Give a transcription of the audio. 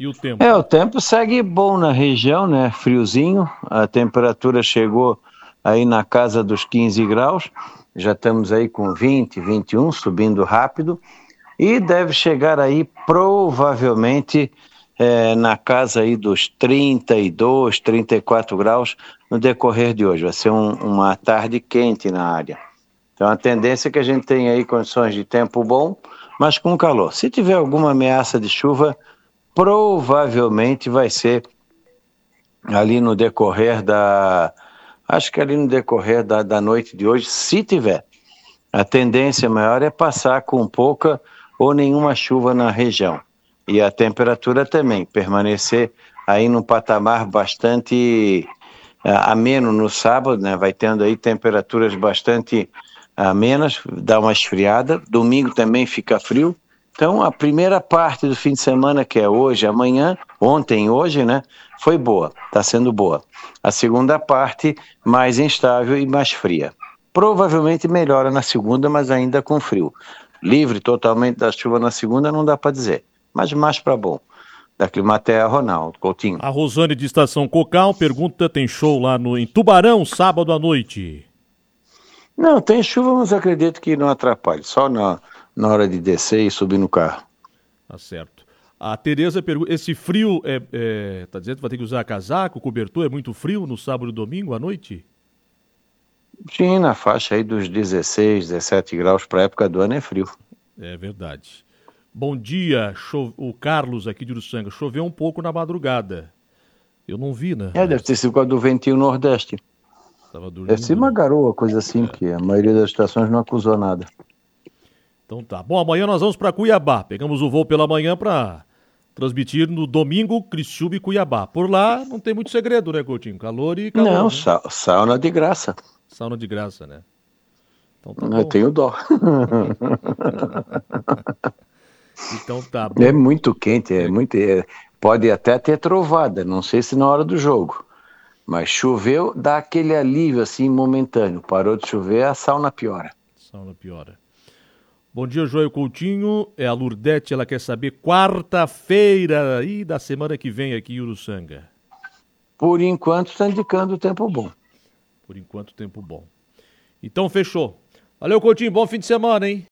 E o tempo? O tempo segue bom na região, né? Friozinho, a temperatura chegou aí na casa dos 15 graus, já estamos aí com 20, 21, subindo rápido, e deve chegar aí provavelmente na casa aí dos 32, 34 graus no decorrer de hoje. Vai ser uma tarde quente na área. Então a tendência é que a gente tenha aí condições de tempo bom, mas com calor. Se tiver alguma ameaça de chuva, provavelmente vai ser ali no decorrer da noite de hoje, se tiver. A tendência maior é passar com pouca ou nenhuma chuva na região. E a temperatura também permanecer aí num patamar bastante ameno no sábado, né? Vai tendo aí temperaturas bastante amenas, dá uma esfriada. Domingo também fica frio. Então, a primeira parte do fim de semana, que é hoje, amanhã, ontem e hoje, né, foi boa, está sendo boa. A segunda parte, mais instável e mais fria. Provavelmente melhora na segunda, mas ainda com frio. Livre totalmente da chuva na segunda, não dá para dizer, mas mais para bom. Da Climatea, Ronaldo Coutinho. A Rosane de Estação Cocal pergunta, tem show lá em Tubarão, sábado à noite? Não, tem chuva, mas acredito que não atrapalhe, só na hora de descer e subir no carro. Tá certo. A Tereza pergunta, esse frio, tá dizendo que vai ter que usar casaco, cobertor, é muito frio no sábado e domingo à noite? Sim, na faixa aí dos 16, 17 graus para a época do ano é frio. É verdade. Bom dia, o Carlos aqui de Uruçanga. Choveu um pouco na madrugada. Eu não vi, né? Deve ter sido por causa do ventinho nordeste. Tava dormindo. Deve ser uma garoa, coisa assim, porque a maioria das estações não acusou nada. Então tá. Bom, amanhã nós vamos para Cuiabá. Pegamos o voo pela manhã para transmitir no domingo Criciúma e Cuiabá. Por lá não tem muito segredo, né, Coutinho? Calor e calor. Não, né? Sauna de graça. Sauna de graça, né? Então tá Eu bom. tenho dó. Então tá bom. É muito quente, pode até ter trovada, não sei se na hora do jogo. Mas choveu, dá aquele alívio assim momentâneo. Parou de chover, a sauna piora. Sauna piora. Bom dia, Joel Coutinho. É a Lurdete, ela quer saber quarta-feira aí da semana que vem aqui em Uruçanga. Por enquanto está indicando o tempo bom. Por enquanto, tempo bom. Então fechou. Valeu, Coutinho. Bom fim de semana, hein?